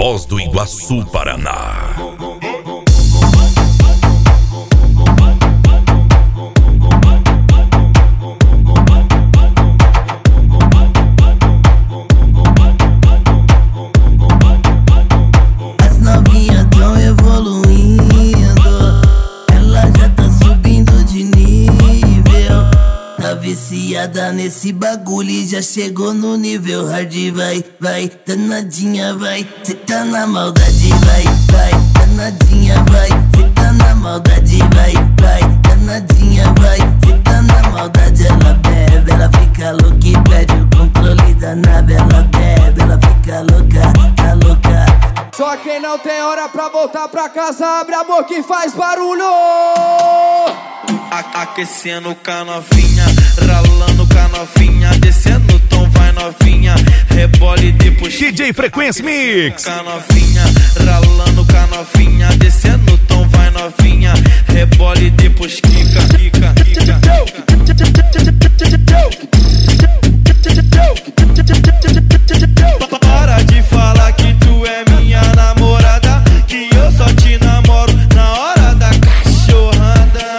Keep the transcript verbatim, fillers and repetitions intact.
Foz do Iguaçu, Paraná. As novinhas tão evoluindo, ela já tá subindo de nível. Tá viciada nesse bagulho e já chegou no nível hard. Vai, vai, danadinha, vai, cê tá na maldade. Vai, vai, danadinha, vai, cê tá na maldade. Vai, vai, danadinha, vai, cê tá na maldade. Ela bebe, ela fica louca e perde o controle da nave. Ela bebe, ela fica louca, tá louca. Só quem não tem hora pra voltar pra casa, abre a boca e faz barulho. A aquecendo com a novinha, ralando com a novinha, descendo o tom, vai novinha, rebole de puxa. D J Frequência Mix. Com a novinha, ralando com a novinha, descendo o tom, vai novinha, rebole de pusquica.